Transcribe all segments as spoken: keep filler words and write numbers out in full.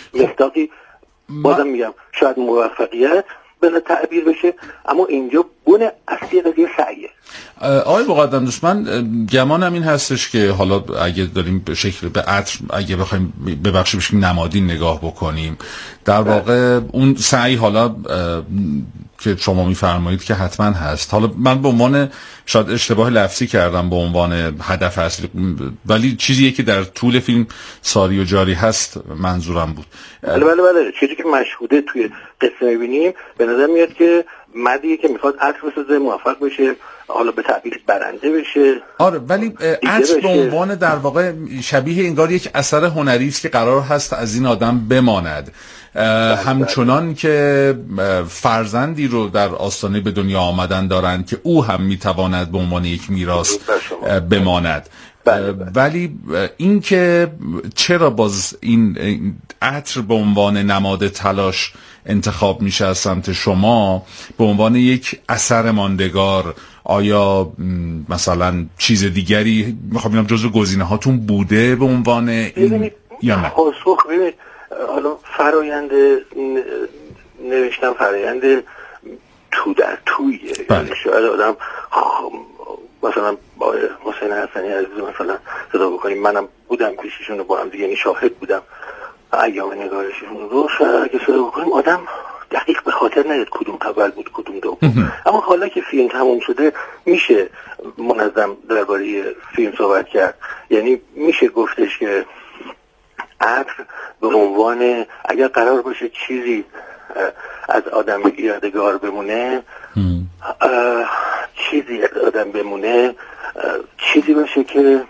مصداقی بازم میگم شاید موفقیت به تعبیر بشه، اما اینجا بن اصلی قضیه سعیه. آقای مقدم دوست، من گمانم این هستش که حالا اگه داریم به شکل به عطر اگه بخوایم ببخشید بشیم نمادین نگاه بکنیم، در واقع اون سعی حالا که شما میفرمایید که حتما هست. حالا من به عنوان شاید اشتباه لفظی کردم به عنوان هدف اصلی، ولی چیزیه که در طول فیلم ساری و جاری هست منظورم بود. بله بله بله چیزی که مشهوده توی قصه میبینیم به نظر میاد که مردیه که میخواد عطر بسازه، موفق بشه، حالا به تعبیر برنده بشه. آره، ولی عطر به عنوان در واقع شبیه انگار یک اثر هنری است که قرار هست از این آدم بماند، همچنان که فرزندی رو در آستانه به دنیا آمدن دارند که او هم میتواند به عنوان یک میراث بماند. بله بله. ولی این که چرا باز این عطر به عنوان نماد تلاش انتخاب میشه از سمت شما به عنوان یک اثر ماندگار، آیا مثلا چیز دیگری میخوام ببینم جزو گزینه هاتون بوده به عنوان این یا نه؟ پاسخ ببینید، حالا فرایند نوشتم فرایند تو در تویه. بله. شاید آدم مثلا با حسین حسنی عزیز مثلا صدا بکنیم، منم بودم پیششون با هم دیگه، یعنی شاهد بودم ایام نگارششون رو، شاید اگه صدا بکنیم آدم دقیق به خاطر نیاد کدوم اول بود کدوم دوم. اما حالا که فیلم تموم شده میشه منظم درباره فیلم صحبت کرد. یعنی میشه گفتش که عطر به عنوان اگر قرار باشه چیزی از آدم یادگار بمونه، چیزی از آدم بمونه، چیزی باشه که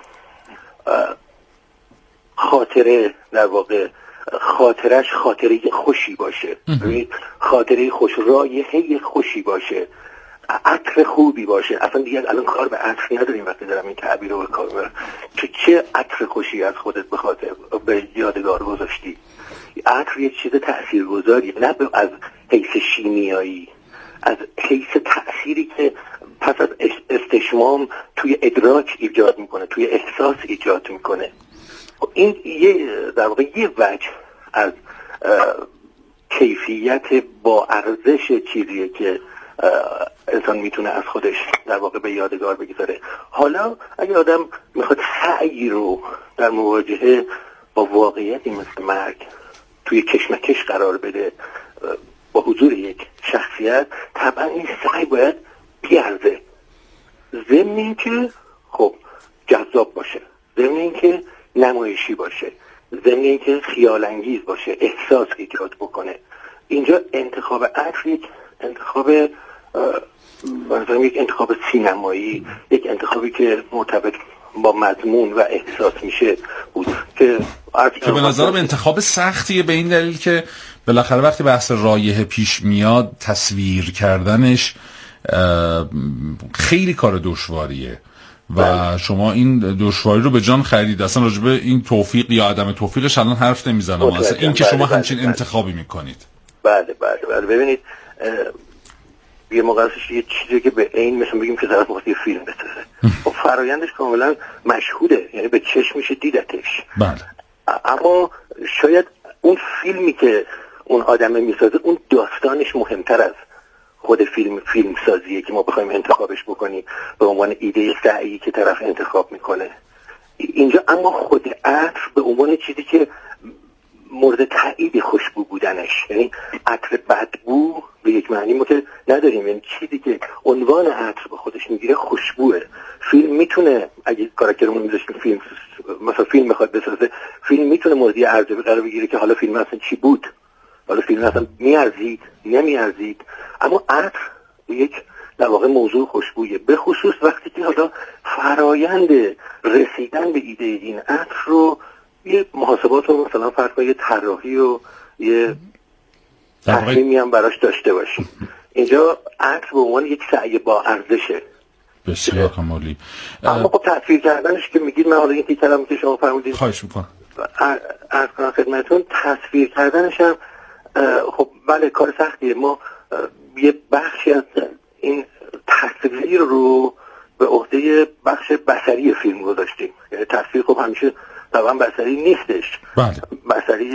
خاطره در واقع خاطرش خاطره خوشی باشه، خاطره خوش، رایحه خوشی باشه، عطر خوبی باشه. اصلا دیگه الان کار به عطر نداریم وقتی دارم این تعبیر رو به کار میبرم که چه عطر خوشی از خودت به خاطر به یادگار گذاشتی. عطر یه چیز تاثیرگذاری، نه از حیث شیمیایی، از حیث تأثیری که پس از استشمام توی ادراک ایجاد میکنه، توی احساس ایجاد میکنه. این یه در واقع یه وجه از کیفیت با ارزش چیزیه که انسان میتونه از خودش در واقع به یادگار بگذاره. حالا اگه آدم میخواد سعی رو در مواجهه با واقعیتی مثل مرگ توی کشمکش قرار بده با حضور یک شخصیت، طبعا این سعی باید بیارزه، ضمن این که خب جذاب باشه، ضمن این که نمایشی باشه، ضمن این که خیال انگیز باشه، احساس ایجاد بکنه. اینجا انتخاب عطر یک انتخاب مثلا یک انتخاب سینمایی، یک انتخابی که مرتبط با مضمون و احساس میشه بود که که به نظرم انتخاب سختیه، به این دلیل که بالاخره وقتی بحث رایحه پیش میاد تصویر کردنش خیلی کار دشواریه و بله. شما این دشواری رو به جان خرید. اصلا راجع به این توفیق یا عدم توفیقش الان حرف نمیزنم، اصلا این که شما بله همچین بله انتخابی بله. میکنید. بله بله بله ببینید یه موقعش یه چیزی که به این مثلا بگیم که طرف می‌خواد یه فیلم بسازه و فرایندش کاملا مشهوده، یعنی به چشم میشه دیدتش. بله. اما شاید اون فیلمی که اون آدمه میسازه اون داستانش مهمتر از خود فیلم فیلم سازیه که ما بخوایم انتخابش بکنیم به عنوان ایده سعی که طرف انتخاب میکنه اینجا. اما خود عطر به عنوان چیزی که مورد تایید خوشبو بودنش، یعنی عطر بدبو به یک معنی ما که نداریم، یعنی چیزی که عنوان عطر به خودش میگیره خوشبوه. فیلم میتونه اگه کاراکترمون میذاشتیم فیلم مثلا فیلم میخواد بسازه، فیلم میتونه موضوع ارزیابی قرار بگیره که حالا فیلم اصلا چی بود، حالا فیلم اصلا میارزید نمیارزید. اما عطر یک در واقع موضوع خوشبویه، به خصوص وقتی که حالا فرایند رسیدن به ایده این عطر رو یه محاسبات رو مثلا فرض کنید یه طراحی و یه تحلیمی هم براش داشته باشیم. اینجا عطر به عنوان یک سعی با ارزشه. بسیار کاملی. اما خب تصویر کردنش که میگید، من حالا این کلمه که شما فرمودید خواهش میکنم عرض کنم خدمتتون، تصویر کردنش هم خب بله کار سختیه. ما یه بخشی از این تصویر رو به عهده بخش بصری فیلم گذاشتیم. یعنی تصویر خب همیشه طبعا بصری نیستش. بله. بصری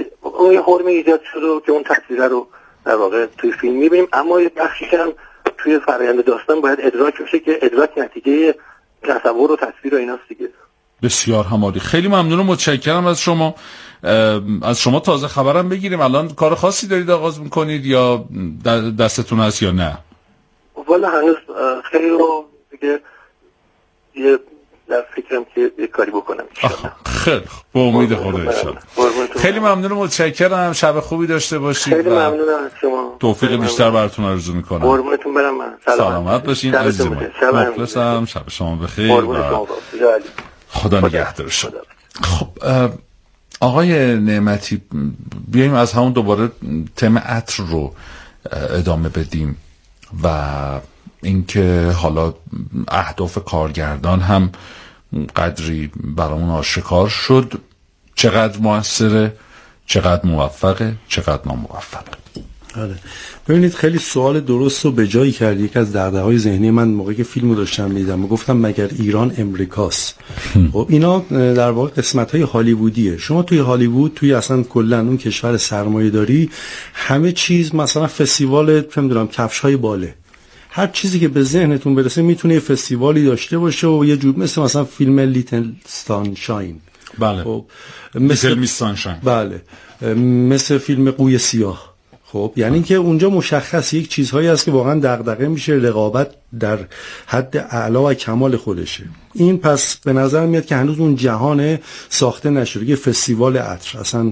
اون حرمه ایجاد شده که اون تصویر رو در واقع توی فیلم میبینیم، اما یه بخشی هم توی فرآیند داستان باید ادراک بشه که ادراک نتیجه تصور و تصویر و ایناست دیگه. بسیار همالی. خیلی ممنونم، متشکرم از شما. از شما تازه خبرم بگیریم الان کار خاصی دارید آغاز میکنید یا دستتون هست یا نه؟ والا هنوز خیلی رو دیگه یه در فکرم که یه کاری بکنم انشاءالله. خیلی با امید خدا انشاءالله. خیلی ممنونم، متشکرم، شب خوبی داشته باشید. خیلی ممنونم از شما، توفیق بیشتر براتون آرزو میکنم. قربونتون برم. من سلامت باشین عزیزم. مخلصم، شب شما بخیر. خدا نگهدار شما. خب آقای نعمتی، بیاییم از همون دوباره تم عطر رو ادامه بدیم و اینکه حالا اهداف کارگردان هم قدری برامون آشکار شد، چقدر موثره، چقدر موفقه، چقدر ناموفقه. آره ببینید خیلی سوال درست و به جایی کرد. یک از دغدغه‌های ذهنی من موقعی که فیلمو داشتم می‌دیدم گفتم مگر ایران امریکاست؟ خب اینا در واقع قسمت‌های هالیوودیه. شما توی هالیوود، توی اصلا کلا اون کشور سرمایه‌داری، همه چیز مثلا فستیوال چه می‌دونم کفش‌های باله، هر چیزی که به ذهنتون برسه میتونه یه فستیوالی داشته باشه و یه جور مثل مثلا فیلم لیتل سانشاین. بله. خب مثل میس سانشاین. بله. مثل فیلم قوی سیاه. خب یعنی که اونجا مشخص یک چیزهایی هست که واقعا دغدغه میشه، رقابت در حد اعلا و کمال خودشه. این پس به نظر میاد که هنوز اون جهان ساخته نشده. یه فستیوال عطر اصلا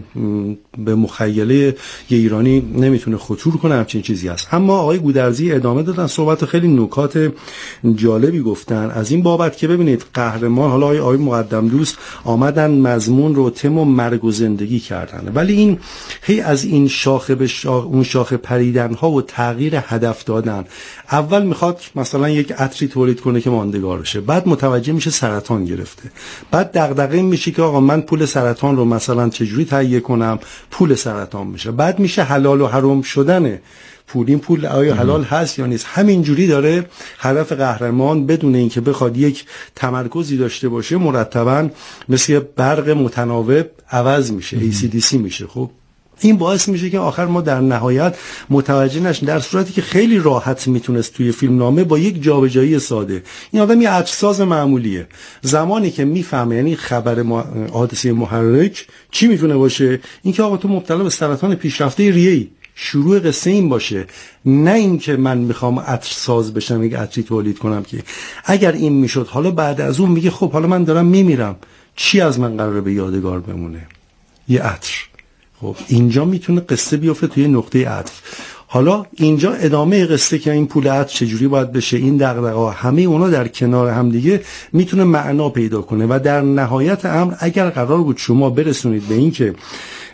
به مخیله یه ایرانی نمیتونه خطور کنه، همچین چیزی هست. اما آقای گودرزی ادامه دادن صحبت، خیلی نکات جالبی گفتن از این بابت که ببینید قهرمان، حالا آقای آقای مقدم دوست آمدن مضمون رو تم و مرگ و زندگی کردن، ولی این هی از این شاخه به شاخه اون شاخه پریدن ها و تغییر هدف دادن. اول میخواد مثلا یک عطری تولید کنه که ماندگار بشه، بعد متوجه میشه سرطان گرفته، بعد دغدغه میشه که آقا من پول سرطان رو مثلا چجوری تهیه کنم پول سرطان میشه، بعد میشه حلال و حرام شدن پول. این پول آیا حلال هست یا نیست؟ همینجوری داره هدف قهرمان بدون اینکه بخواد یک تمرکزی داشته باشه مرتبا مثل برق متناوب عوض میشه، ای سی دی سی میشه. خب این باعث میشه که آخر ما در نهایت متوجه نشیم، در صورتی که خیلی راحت میتونست توی فیلم نامه با یک جابجایی ساده، این آدم یه عطرساز معمولیه، زمانی که میفهمه یعنی خبر حادثه محرک چی میتونه باشه، اینکه آقا تو مبتلا به سرطان پیشرفته ریه‌ای، شروع قصه این باشه، نه اینکه من میخوام عطرساز بشم یک عطری تولید کنم. که اگر این میشد حالا بعد از اون میگه خب حالا من دارم میمیرم، چی از من قراره به یادگار بمونه؟ یه عطر. خب اینجا میتونه قصه بیفته توی نقطه عطف. حالا اینجا ادامه قصه که این پول عطر چجوری باید بشه، این دغدغه‌ها همه اونا در کنار هم دیگه میتونه معنا پیدا کنه و در نهایت امر اگر قرار بود شما برسونید به این که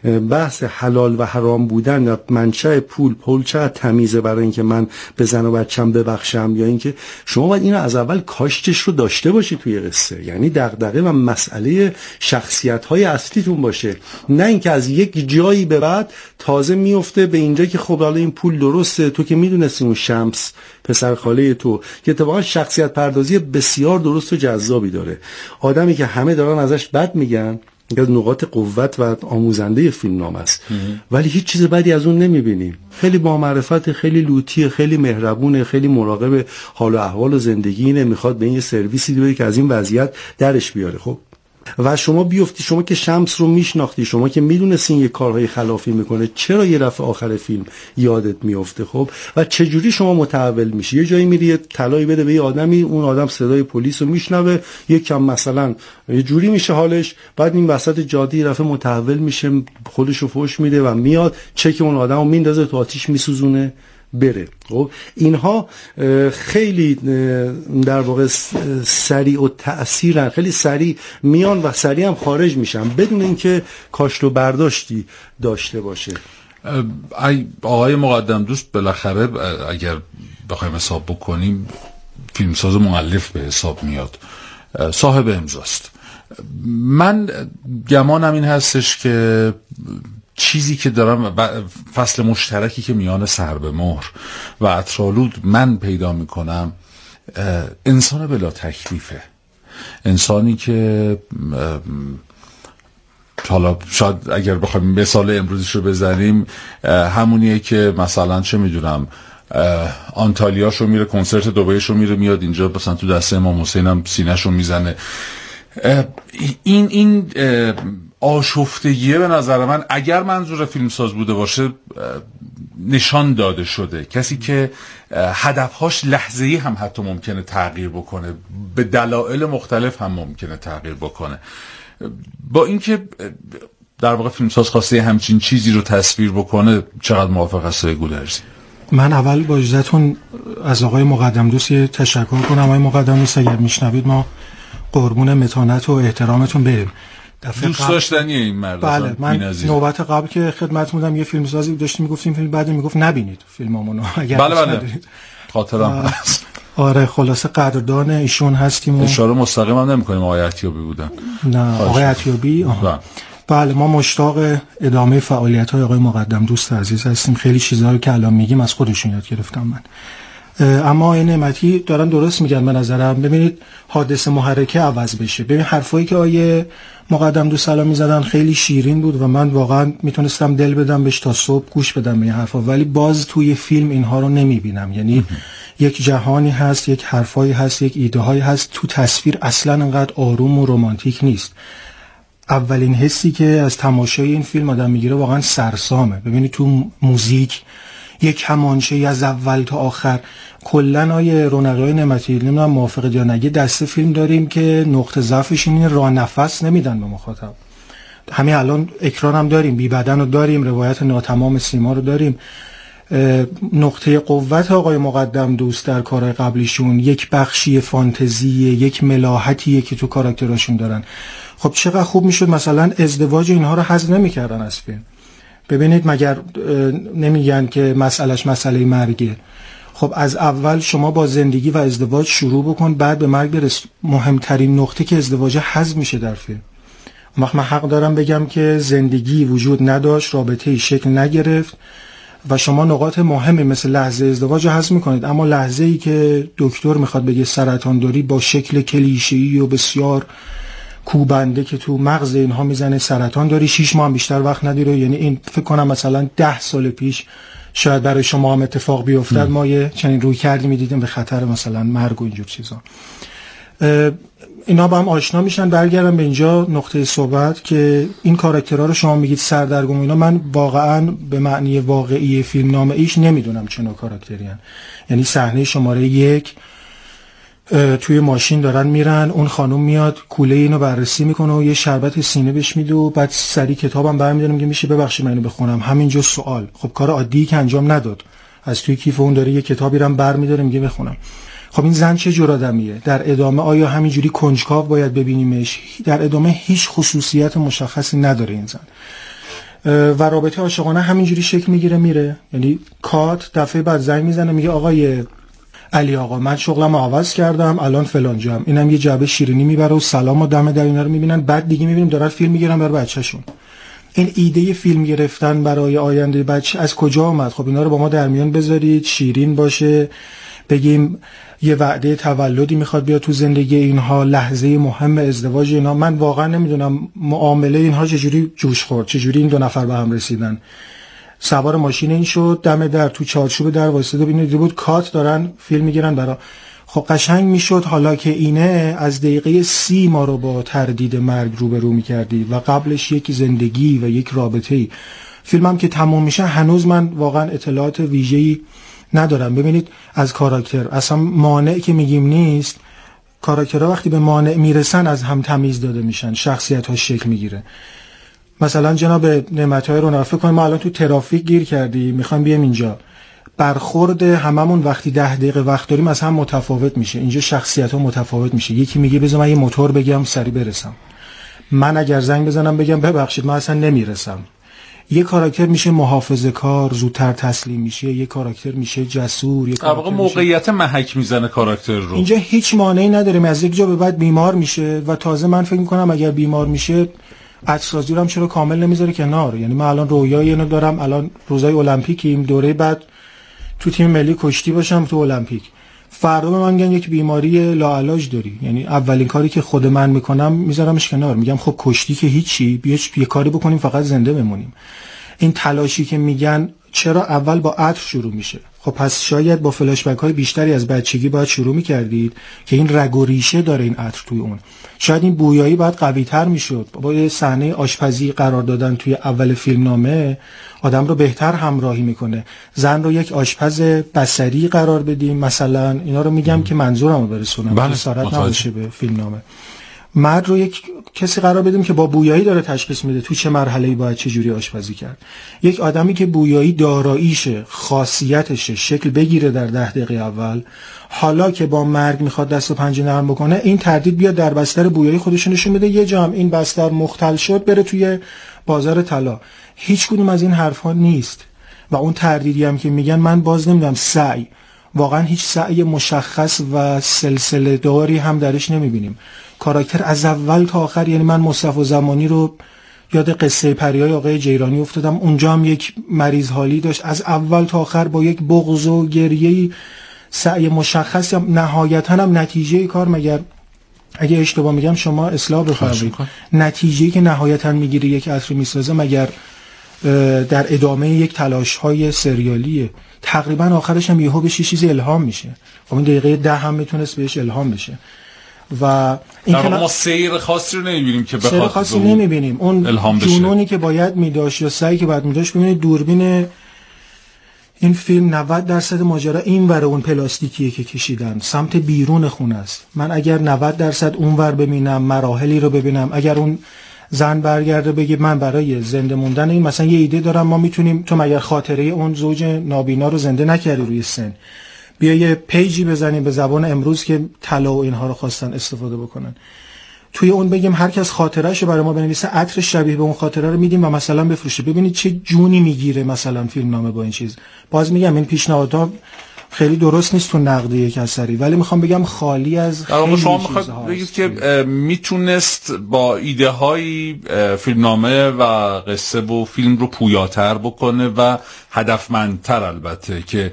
بحث حلال و حرام بودن یا منشأ پول، پول چقدر تمیزه برای اینکه من به زن و بچم ببخشم، یا اینکه شما باید اینو از اول کاشتش رو داشته باشی توی قصه، یعنی دغدغه و مسئله شخصیت‌های اصلیتون باشه، نه اینکه از یک جایی به بعد تازه میفته به اینجا که خب حالا این پول درسته، تو که میدونستی اون شمس پسر خاله تو که اتفاقا شخصیت پردازی بسیار درست و جذابی داره، آدمی که همه دارن ازش بد میگن، یک از نقاط قوت و آموزنده فیلم نام است، ولی هیچ چیز بدی از اون نمیبینیم. خیلی با معرفت، خیلی لوطیه، خیلی مهربونه، خیلی مراقب حال و احوال و زندگی اینه، میخواد به این سرویسی بده که از این وضعیت درش بیاره. خب و شما بیفتی، شما که شمس رو میشناختی، شما که میدونستین یه کارهای خلافی میکنه، چرا یه دفعه آخر فیلم یادت میفته؟ خب و چه جوری شما متحول میشی؟ یه جایی میری یه طلایی بده به یه آدمی، اون آدم صدای پلیس رو میشنوه، یکم مثلا یه جوری میشه حالش، بعد این وسط جاده یه دفعه متحول میشه، خودش رو فحش میده و میاد چک اون آدمو میندازه تو آتیش میسوزونه بره. خب اینها خیلی در واقع سریع و تأثیرن، خیلی سریع میان و سریع هم خارج میشن بدون اینکه کاشت و برداشتی داشته باشه. آقای مقدم دوست بالاخره اگر بخوایم حساب بکنیم فیلمساز مؤلف به حساب میاد، صاحب امضاست. من گمانم این هستش که چیزی که دارم، فصل مشترکی که میان سر به مهر و عطرآلود من پیدا میکنم، انسان بلا تکلیفه، انسانی که حالا شاید اگر بخوایم مثال امروزش رو بزنیم همونیه که مثلا چه میدونم آنتالیاشو میره کنسرت دبیشو میره میاد اینجا مثلا تو دست امام حسین هم سینه‌شو میزنه. این این آشفتگیه به نظر من اگر منظور فیلمساز بوده باشه نشان داده شده. کسی که هدفهاش لحظه‌ای هم حتی ممکنه تغییر بکنه، به دلایل مختلف هم ممکنه تغییر بکنه. با اینکه در واقع فیلمساز خواسته همچین چیزی رو تصویر بکنه، چقدر موافق هستی گودرزی؟ من اول با اجازهتون از آقای مقدم دوست تشکر کنم. آقای مقدم دوست اگر میشنوید ما قربون متانت و احترامتون بریم. دوست داشتنیه این مرد. بله، من نوبت قبل که خدمت بودم یه فیلمسازی داشتیم میگفتیم فیلم بعد میگفت نبینید فیلمامونو اگر بله بله خاطرم هست. آره خلاصه قدردان ایشون هستیم. اشاره مستقیم هم نمی‌کنیم آقای عطیابی بودن. نه آقای عطیابی. بله ما مشتاق ادامه فعالیت‌های آقای مقدم دوست عزیز هستیم. خیلی چیزا رو که الان میگیم از خودشون یاد گرفتم من. اما این نعمتی دارن درست میگن به نظرم. ببینید حادثه محرکه عوض بشه. ببین حرفایی که آیه مقدم دو سلام میزدن خیلی شیرین بود و من واقعا میتونستم دل بدم بهش تا صبح گوش بدم به این حرفا، ولی باز توی فیلم اینها رو نمیبینم. یعنی یک جهانی هست، یک حرفایی هست، یک ایده هایی هست، تو تصویر اصلا انقدر آروم و رمانتیک نیست. اولین حسی که از تماشای این فیلم آدم میگیره واقعا سرسامه. ببینید تو موزیک یک کمانچه از اول تا آخر کلا آیه رونقای نعمتی نمیدونم موافقه یا نه، دسته فیلم داریم که نقطه ضعفش اینه راه نفس نمیدن به مخاطب. همین الان اکران هم داریم، بی بدن رو داریم، روایت ناتمام سیما رو داریم. نقطه قوت آقای مقدم دوست در کارهای قبلیشون یک بخشی فانتزیه، یک ملاحتیه که تو کاراکتراشون دارن. خب چقدر خوب میشد مثلا ازدواج اینها رو حذف نمیکردن از فیلم. ببینید مگر نمیگن که مسئلهش مسئله مرگه؟ خب از اول شما با زندگی و ازدواج شروع بکن، بعد به مرگ برس. مهمترین نقطه که ازدواج حذف میشه در فیلم. من حق دارم بگم که زندگی وجود نداشت، رابطه‌ای شکل نگرفت و شما نقاط مهمی مثل لحظه ازدواج حذف میکنید، اما لحظه‌ای که دکتر میخواد بگه سرطان داری با شکل کلیشه‌ای و بسیار کوبنده که تو مغز اینها میزنه سرطان داری، شیش ماه بیشتر وقت نداره. یعنی این فکر کنم مثلا ده سال پیش شاید برای شما هم اتفاق بیفتد، ما یه چنین روی کردی میدیدیم به خطر مثلا مرگ و اینجور چیزا. اینا با هم آشنا میشن. برگردم به اینجا نقطه صحبت که این کاراکترها رو شما میگید سردرگم، اینا من واقعا به معنی واقعی فیلم نامه ایش نمیدونم چه نوع کاراکتری هن. یعنی صحنه شماره یک توی ماشین دارن میرن، اون خانم میاد کوله اینو بررسی میکنه و یه شربت سینه بهش میده و بعد سری کتابم برمی‌داره میگه میشه ببخشید من اینو بخونم. همینجا سوال، خب کار عادی که انجام نداد، از توی کیف اون داره یه کتابی رو برمی‌داره میگه بخونم. خب این زن چه جور آدمیه؟ در ادامه آیا همینجوری کنجکاو باید ببینیمش؟ در ادامه هیچ خصوصیت مشخصی نداره این زن و رابطه عاشقانه همینجوری شکل میگیره میره. یعنی کات دفعه بعد زنگ میزنه میگه آقای علی آقا من شغلمو عوض کردم الان فلان جام، اینم یه جعبه شیرینی میبره و سلام و دم در اینا رو میبینن. بعد دیگه میبینیم دارن فیلم میگیرن برای بچه‌شون. این ایده فیلم گرفتن برای آینده بچه از کجا اومد؟ خب اینا رو با ما در میان بذارید، شیرین باشه، بگیم یه وعده تولدی میخواد بیاد تو زندگی اینها، لحظه مهم ازدواج اینا. من واقعا نمیدونم معامله اینها چجوری جوش خورد، چجوری این دو نفر به هم رسیدن. سوار ماشین این شد، دم در تو چارچوب در واسطه ببینید بود کات دارن فیلم میگیرن برا. خب قشنگ میشد حالا که اینه از دقیقه سی ما رو با تردید مرگ روبرو میکردی و قبلش یک زندگی و یک رابطه‌ای. فیلمم که تموم میشه هنوز من واقعا اطلاعات ویژه‌ای ندارم. ببینید از کاراکتر اصلا مانع که میگیم نیست، کاراکترها وقتی به مانع میرسن از هم تمیز داده میشن، شخصیت ها شکل میگیره. مثلا جناب نعمت‌های رو فکر کنیم ما الان تو ترافیک گیر کردیم میخوایم بیام اینجا، برخورد هممون وقتی ده دقیقه وقت داریم از هم متفاوت میشه. اینجا شخصیت ها متفاوت میشه. یکی میگه بذار من یه موتور بگم سری برسم، من اگر زنگ بزنم بگم ببخشید من اصلا نمیرسم. یه کاراکتر میشه محافظه‌کار، زودتر تسلیم میشه. یه کاراکتر میشه جسور. یه کاراکتر موقعیت محک میزنه کاراکتر رو. اینجا هیچ مانعی نداریم از یک جا به بعد بیمار میشه و تازه من فکر میکنم اگر بیمار میشه عطرسازی رو هم چرا کامل نمیذاره کنار. یعنی من الان رویای اینو دارم، الان روزای المپیکیم، دوره بعد تو تیم ملی کشتی باشم تو المپیک. فردا به من میگن یک بیماری لاعلاج داری، یعنی اولین کاری که خود من میکنم میذارمش کنار، میگم خب کشتی که هیچی، بیا یه کاری بکنیم فقط زنده بمونیم. این تلاشی که میگن چرا اول با عطر شروع میشه؟ خب پس شاید با فلاش بک های بیشتری از بچگی باید شروع میکردید که این رگ و ریشه داره این عطر توی اون. شاید این بویایی باید قوی تر میشد. با یه صحنه آشپزی قرار دادن توی اول فیلمنامه آدم رو بهتر همراهی میکنه. زن رو یک آشپز بصری قرار بدیم مثلا، اینا رو میگم که منظورم رو برسونم، بله، جسارت نباشه به فیلمنامه. مرد رو یک کسی قرار بدیم که با بویایی داره تشخیص میده تو چه مرحله‌ای باید چه جوری آشپزی کرد. یک آدمی که بویایی داراییشه، خاصیتشه، شکل بگیره در ده دقیقه اول، حالا که با مرگ میخواد دست و پنجه نرم بکنه، این تردید بیاد در بستر بویایی خودش نشون بده، یه جا هم این بستر مختل شد بره توی بازار طلا. هیچ کدوم از این حرفا نیست. و اون تردیدی هم که میگن، من باز نمیدونم سعی، واقعا هیچ سعی مشخص و سلسله داری هم درش نمیبینیم. کاراکتر از اول تا آخر، یعنی من مصطفی زمانی رو یاد قصه پریای آقای جیرانی افتادم، اونجا هم یک مریض حالی داشت، از اول تا آخر با یک بغض و گریه سعی مشخص، نهایتا هم نتیجه کار، مگر اگه اشتباه میگم شما اصلاح بفرمایید، نتیجه‌ای که نهایتا میگیره یک عطر میسازه مگر در ادامه یک تلاش های سریالیه؟ تقریبا آخرش هم یهو بهش چیزی الهام میشه. خب این دقیقه ده هم میتونست بهش الهام بشه. و این که ما سیر خاصی رو نمیبینیم که بخواد، سیر خاصی نمیبینیم. اون جنونی که باید میداشت یا سعی که باید میداشت، ببینید دوربین این فیلم نود درصد ماجرا این ور اون پلاستیکیه که کشیدن سمت بیرون خونه است. من اگر نود درصد اون ور ببینم، مراحلی رو ببینم، اگر اون زن برگرده بگه من برای زنده موندن این مثلا یه ایده دارم، ما میتونیم، تو مگر خاطره اون زوج نابینا رو زنده نکردی روی سن، بیا یه پیجی بزنیم به زبان امروز که طلا و اینها رو خواستن استفاده بکنن، توی اون بگیم هر کس خاطره‌شو برای ما بنویسه، عطر شبیه به اون خاطره رو میدیم و مثلا بفروشه. ببینید چه جونی میگیره مثلا فیلمنامه با این چیز. باز میگم این پیشنهادها خیلی درست نیست تو نقد یک اثری، ولی میخوام بگم خالی از خیلی شما میخواید بگید که میتونست با ایده های فیلمنامه و قصه و فیلم رو پویاتر بکنه و هدفمندتر، البته که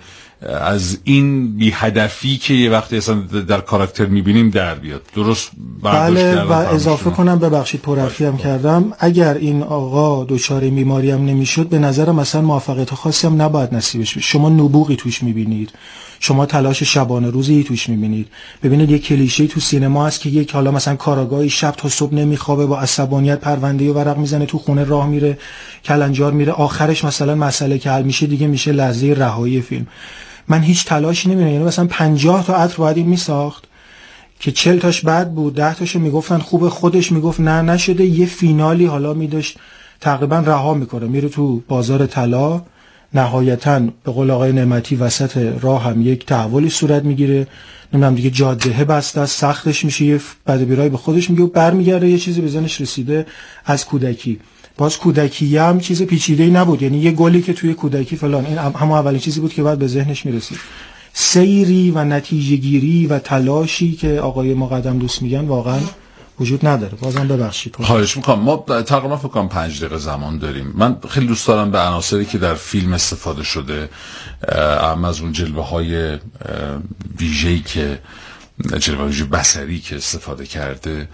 از این بی هدفی که یه وقتی اصلا در کاراکتر میبینیم در بیاد. درست بله. و اضافه کنم، ببخشید پرحرفی هم کردم، اگر این آقا دچار بیماری هم نمیشد، به نظر مثلا موفقیت خاصی هم نباید نصیبش بشه. شما نبوغی توش میبینید، شما تلاش شبانه روزی توش میبینید. ببینید یک کلیشه تو سینما هست که یک حالا مثلا کاراگاهی شب تا صبح نمیخوابه، با عصبانیت پرونده و ورق میزنه تو خونه، راه میره کلنجار میره، آخرش مثلا مسئله که حل میشه دیگه میشه لحظه رهایی فیلم. من هیچ تلاشی نمیبینم. یعنی مثلا پنجاه تا عطر باید این میساخت که چهل تاش بد بود، ده تاشو میگفتن خوبه، خودش میگفت نه نشده، یه فینالی حالا میداشت تقریبا رها میکنه، میره تو بازار طلا، نهایتاً به قول آقای نعمتی وسط راه هم یک تحولی صورت میگیره، نمیدونم دیگه جاده بسته است، سختش میشه، یه بدبیرایی به خودش میگه و برمیگرده یه چیزی به ذهنش رسیده از کودکی. باز کودکی هم چیز پیچیده‌ای نبود، یعنی یه گلی که توی کودکی فلان، این همون اولین چیزی بود که بعد به ذهنش میرسید. سیری و نتیجه گیری و تلاشی که آقای مقدم دوست میگن واقعا وجود نداره. بازم ببخشید. خواهش میکنم. ما تقریبا فکر کنم پنج دقیقه زمان داریم. من خیلی دوست دارم به عناصری که در فیلم استفاده شده، اما از اون جلوه های ویژه‌ای که جلوه ویژه بصری که استفاده کرده،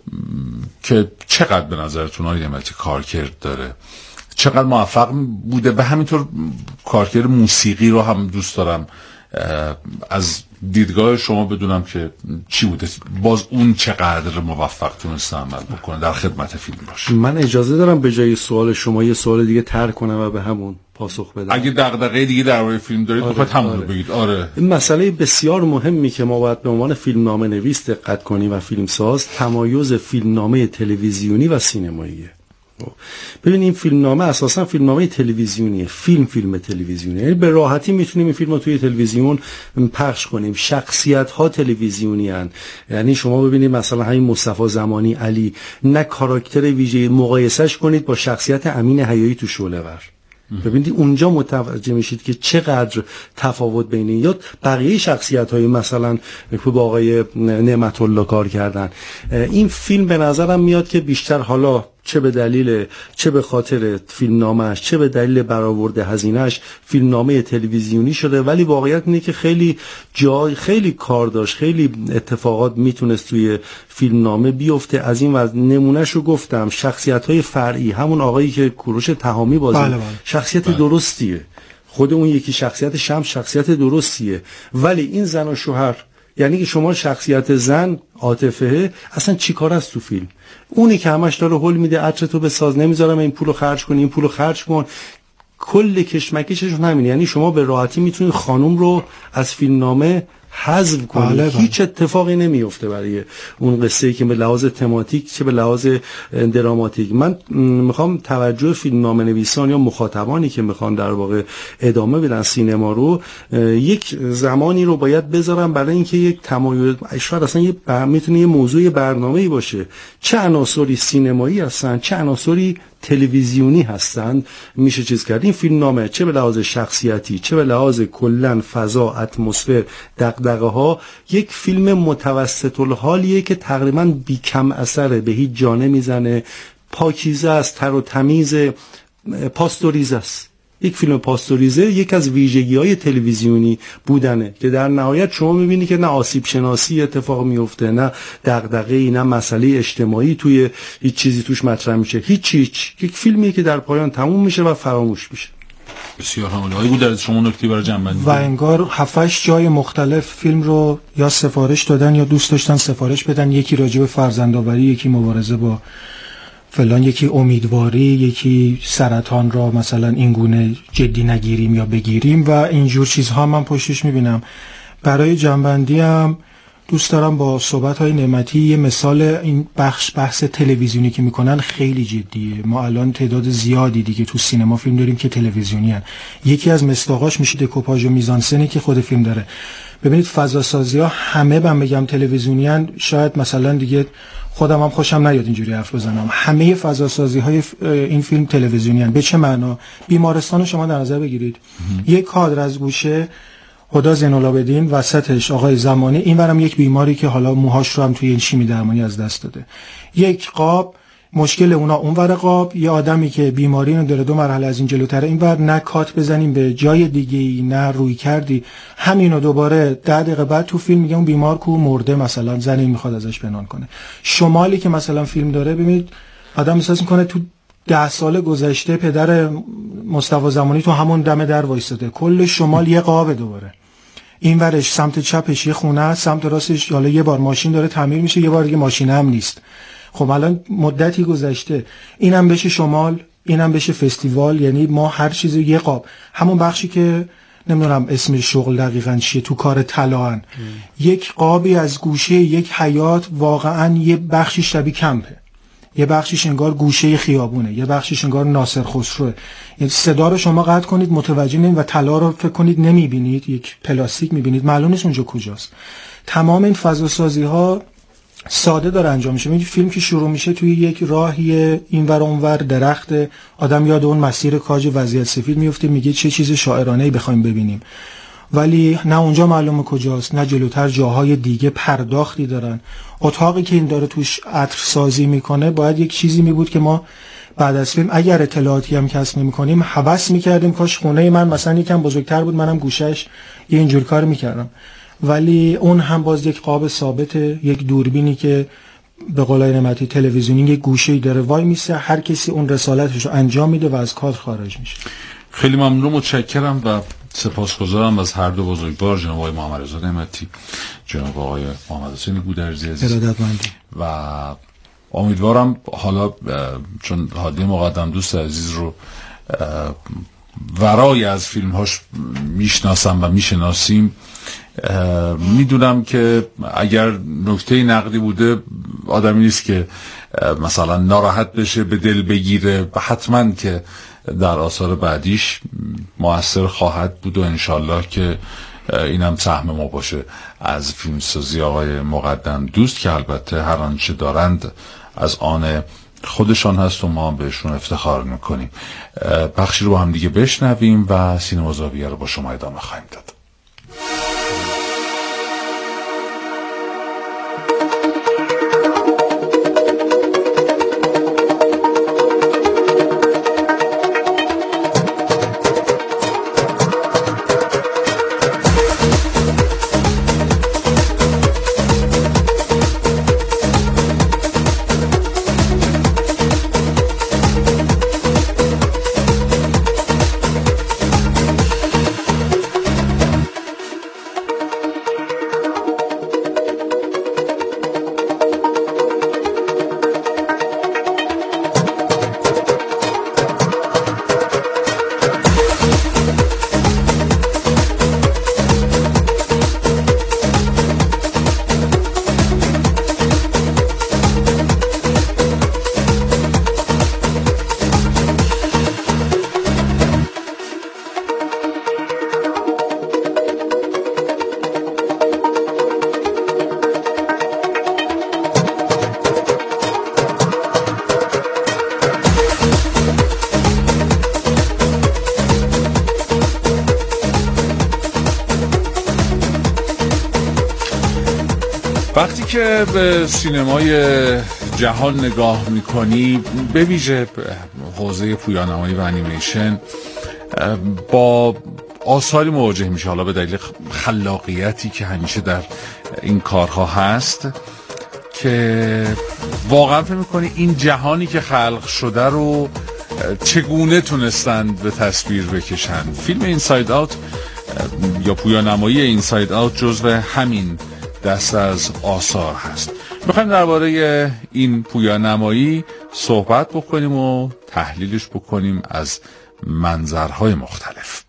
که چقدر به نظرتون آقای نعمتی کارکرد داره، چقدر موفق بوده، و همینطور کارکرد موسیقی رو هم دوست دارم از دیدگاه شما بدونم که چی بوده، باز اون چقدر موفق تونسته عمل بکنه در خدمت فیلم باشه. من اجازه دارم به جای سوال شما یه سوال دیگه ترک کنم و به همون پاسخ بدم؟ اگه دغدغه دیگه درباره فیلم دارید بخواید همون رو بگید. آره، این مسئله بسیار مهمی که ما باید به عنوان فیلمنامه نویس دقت کنیم و فیلمساز، تمایز فیلمنامه تلویزیونی و سینماییه. ببین این فیلمنامه اساسا فیلمنامه تلویزیونیه، فیلم فیلم تلویزیونی، یعنی به راحتی میتونیم این فیلمو توی تلویزیون پخش کنیم. شخصیت ها تلویزیونی ان، یعنی شما ببینید مثلا همین مصطفی زمانی علی، نه کاراکتر ویژه، مقایسهش کنید با شخصیت امین حیایی تو شعله‌ور، ببینید اونجا متوجه میشید که چقدر تفاوت بین این یا بقیه شخصیت‌های مثلا که با آقای نعمت الله کار کردن. این فیلم به نظرم میاد که بیشتر حالا چه به دلیل چه به خاطر فیلمنامه‌اش، چه به دلیل برآورده هزینه‌اش فیلمنامه تلویزیونی شده. ولی واقعیت اینه که خیلی جای خیلی کار داشت، خیلی اتفاقات میتونست توی فیلمنامه بیفته. از این وضع نمونهشو گفتم، شخصیت‌های فرعی، همون آقایی که کوروش تهامی بازی بله بله. شخصیت بله. درستیه، خود اون یکی شخصیت شمس شخصیت درستیه، ولی این زن و شوهر، یعنی که شما شخصیت زن عاطفه اصلا چی کار است تو فیلم؟ اونی که همش داره هول میده عطرتو بساز، نمیذارم این پولو خرج کنی، این پولو خرج کن، کل کشمکششون همین. یعنی شما به راحتی میتونید خانم رو از فیلمنامه حذف کنید، بله بله. هیچ اتفاقی نمیفته برای اون قصه‌ای که به لحاظ تماتیک چه به لحاظ دراماتیک. من میخوام توجه فیلمنامه نویسان یا مخاطبانی که میخوان در واقع ادامه بدن سینما رو، یک زمانی رو باید بذارم برای اینکه یک تمایل، شاید اصلا یه بر... میتونه یه موضوع برنامه‌ای باشه، چه عناصری سینمایی هستن، چه عناصری تلویزیونی هستند، میشه چیز کرد. این فیلمنامه چه به لحاظ شخصیتی، چه به لحاظ کلا فضا، اتمسفر، دغدغه ها، یک فیلم متوسط الحالیه که تقریبا بی کم اثره، به هیچ جا نمیزنه، پاکیزه است، تر و تمیز، پاستوریزه است. یک فیلم پاستوریزه یک از ویژگی‌های تلویزیونی بودنه که در نهایت شما می‌بینی که نه آسیب شناسی اتفاق میفته، نه دغدغه‌ای، نه مسئله اجتماعی توی هیچ چیزی توش مطرح میشه، هیچ هیچ. یک فیلمیه که در پایان تموم میشه و فراموش میشه. بسیار حامله هایی بود در شما نکته برای جنبندی. و انگار هفتش جای مختلف فیلم رو یا سفارش دادن یا دوست داشتن سفارش بدن، یکی راجع به فرزندآوری، یکی مبارزه با فلان، یکی امیدواری، یکی سرطان را مثلا این گونه جدی نگیریم یا بگیریم و اینجور چیزها من پشتش میبینم. برای جنبندی هم دوست دارم با صحبت‌های نعمتی یه مثال این بخش بحث تلویزیونی که میکنن خیلی جدیه. ما الان تعداد زیادی دیگه تو سینما فیلم داریم که تلویزیونی هن. یکی از مصداقاش میشه دکوپاژ و میزانسنی که خود فیلم داره. ببینید فضاسازی ها همه من بگم تلویزیونی هن، شاید مثلا دیگه خودم هم خوشم نیاد اینجوری حرف بزنم، همه فضاسازی های این فیلم تلویزیونی هن. به چه معنا؟ بیمارستان شما در نظر بگیرید، یک کادر از گوشه خدا زین‌العابدین، وسطش آقای زمانی، اینورم یک بیماری که حالا موهاش رو هم توی این شیمی درمانی از دست داده، یک قاب، مشکل اونا اونور قاب، یه آدمی که بیماری رو داره دو مرحله از این جلوتره، اینور نه کات بزنیم به جای دیگه‌ای نه روی کردی، همینو دوباره ده دقیقه بعد تو فیلم میگه اون بیمار کو مرده، مثلا زنی میخواد ازش پنهان کنه. شمالی که مثلا فیلم داره، ببینید آدم احساس میکنه تو ده سال گذشته پدر مصطفی زمانی تو همون دم در وایساده، کل شمال یه قابه، دوباره این ورش سمت چپش یه خونه است، سمت راستش حالا یه بار ماشین داره تعمیر میشه، یه بار دیگه ماشین هم نیست. خب الان مدتی گذشته، اینم بشه شمال، اینم بشه فستیوال، یعنی ما هر چیز یه قاب. همون بخشی که نمیدونم اسم شغل دقیقاً چیه تو کار طلاهن، یک قابی از گوشه یک حیات، واقعاً یه بخشی شبیه کمپه، یه بخشیش انگار گوشه خیابونه، یه بخشیش انگار ناصر خسروه. یعنی صدا رو شما قطع کنید متوجه نمی‌شید و طلا رو فکر کنید نمی‌بینید، یک پلاستیک می‌بینید، معلوم نیست اونجا کجاست. تمام این فضاسازی‌ها ساده داره انجام میشه. میگه فیلم که شروع میشه توی یک راهی اینور اونور درخت، آدم یاد اون مسیر کاج وضعیت سفید میفته، میگه چه چیز شاعرانه‌ای بخوایم ببینیم، ولی نه اونجا معلومه کجاست، نه جلوتر جاهای دیگه پرداختی دارن. اتاقی که این داره توش عطر سازی میکنه باید یک چیزی میبود که ما بعد از فیلم اگر اطلاعاتی هم کسب نمی‌کنیم حواس میکردیم کاش خونه من مثلا یکم بزرگتر بود، منم گوشش یه اینجور کار میکردم. ولی اون هم باز یک قاب ثابته، یک دوربینی که به قولای نعمتی تلویزیونی یک گوشه‌ای داره وای میسه، هر کسی اون رسالتش رو انجام میده و از کادر خارج میشه. خیلی ممنون، متشکرم و سپاسگزارم از هر دو بزرگوار، جناب آقای محمد رضا نعمتی، جناب آقای محمد حسین گودرزی عزیز، و امیدوارم حالا چون هادی مقدم دوست عزیز رو ورای از فیلمهاش میشناسم و میشناسیم، میدونم که اگر نکته نقدی بوده آدمی نیست که مثلا ناراحت بشه، به دل بگیره، و حتما که در آثار بعدیش موثر خواهد بود و انشالله که اینم سهم ما باشه از فیلمسازی آقای مقدم دوست، که البته هر آنچه دارند از آن خودشان هست و ما هم بهشون افتخار میکنیم. بخشی رو با هم دیگه بشنویم و سینما زاویه رو با شما ادامه خواهیم داد. وقتی که به سینمای جهان نگاه میکنی، به ویژه حوزه پویانمایی و انیمیشن، با آثاری مواجه میشه، حالا به دلیل خلاقیتی که همیشه در این کارها هست، که واقعا فکر میکنی این جهانی که خلق شده رو چگونه تونستند به تصویر بکشن. فیلم اینساید آوت یا پویانمایی اینساید آوت جزو همین دست از آثار هست. میخوایم درباره این پویانمایی صحبت بکنیم و تحلیلش بکنیم از منظرهای مختلف.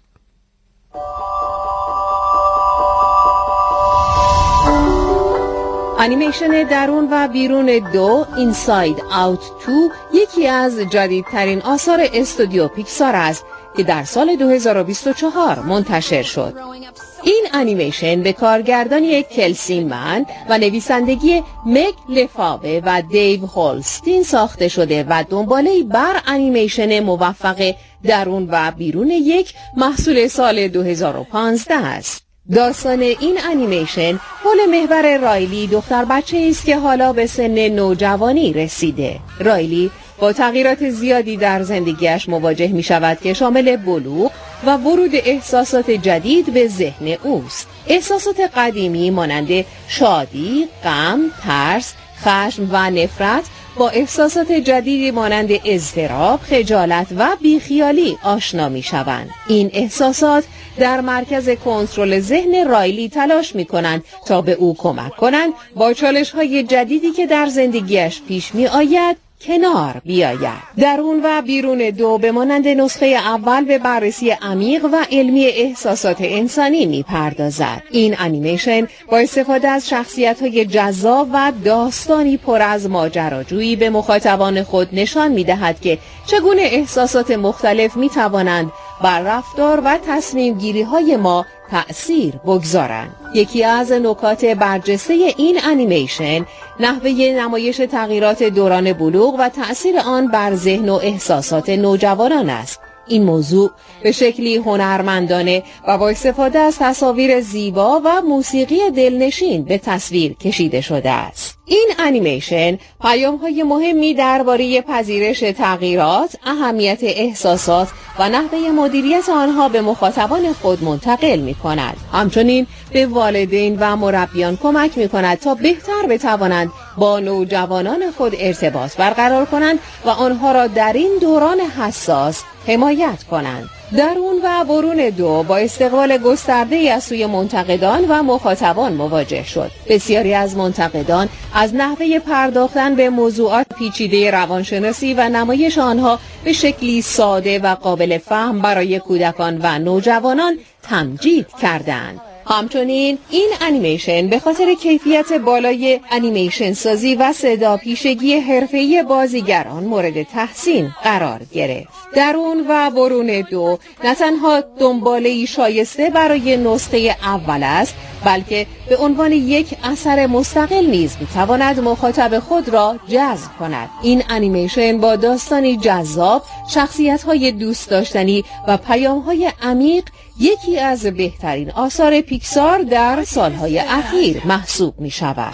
انیمیشن درون و بیرون دو، اینساید آوت دو، یکی از جدیدترین آثار استودیو پیکسار است که در سال دو هزار و بیست و چهار منتشر شد. این انیمیشن به کارگردانی کلسی من و نویسندگی مگ لفاوه و دیو هولستین ساخته شده و دنباله بر انیمیشن موفق درون و بیرون یک محصول سال دو هزار و پانزده است. داستان این انیمیشن حول محور رایلی، دختر بچه است که حالا به سن نوجوانی رسیده. رایلی با تغییرات زیادی در زندگیش مواجه می شود که شامل بلوغ و ورود احساسات جدید به ذهن اوست. احساسات قدیمی مانند شادی، غم، ترس، خشم و نفرت با احساسات جدیدی مانند اضطراب، خجالت و بیخیالی آشنا می شوند. این احساسات در مرکز کنترل ذهن رایلی تلاش می کنند تا به او کمک کنند با چالش های جدیدی که در زندگیش پیش می آید کنار بیاید. درون و بیرون دو به مانند نسخه اول به بررسی عمیق و علمی احساسات انسانی می پردازد. این انیمیشن با استفاده از شخصیت‌های جذاب و داستانی پر از ماجراجویی به مخاطبان خود نشان می دهد که چگونه احساسات مختلف می توانند بر رفتار و تصمیم گیری های ما تأثیر بگذارند. یکی از نکات برجسته این انیمیشن نحوه نمایش تغییرات دوران بلوغ و تأثیر آن بر ذهن و احساسات نوجوانان است. این موضوع به شکلی هنرمندانه و با استفاده از تصاویر زیبا و موسیقی دلنشین به تصویر کشیده شده است. این انیمیشن پیام‌های مهمی درباره پذیرش تغییرات، اهمیت احساسات و نحوه مدیریت آنها به مخاطبان خود منتقل می‌کند. همچنین به والدین و مربیان کمک می‌کند تا بهتر بتوانند با نوجوانان خود ارتباط برقرار کنند و آنها را در این دوران حساس حمایت کنند. درون و برون دو با استقبال گسترده‌ای از سوی منتقدان و مخاطبان مواجه شد. بسیاری از منتقدان از نحوه پرداختن به موضوعات پیچیده روانشناسی و نمایش آنها به شکلی ساده و قابل فهم برای کودکان و نوجوانان تمجید کردند. همچنین این انیمیشن به خاطر کیفیت بالای انیمیشن سازی و صدا پیشگی حرفه‌ای بازیگران مورد تحسین قرار گرفت. درون و برون دو نه تنها دنباله‌ای شایسته برای نسخه اول است، بلکه به عنوان یک اثر مستقل نیز می‌تواند مخاطب خود را جذب کند. این انیمیشن با داستانی جذاب، شخصیت‌های دوست داشتنی و پیام‌های عمیق یکی از بهترین آثار پیکسار در سالهای اخیر محسوب می شود.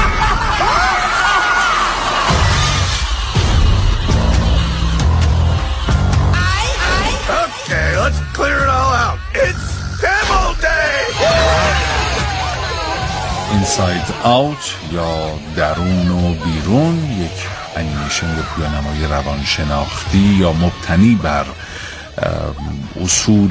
Okay, let's clear it all out. It's demo day. اینساید آوت یا درون و بیرون، یک انیمیشن یا پویانمایی روانشناختی یا مبتنی بر اصول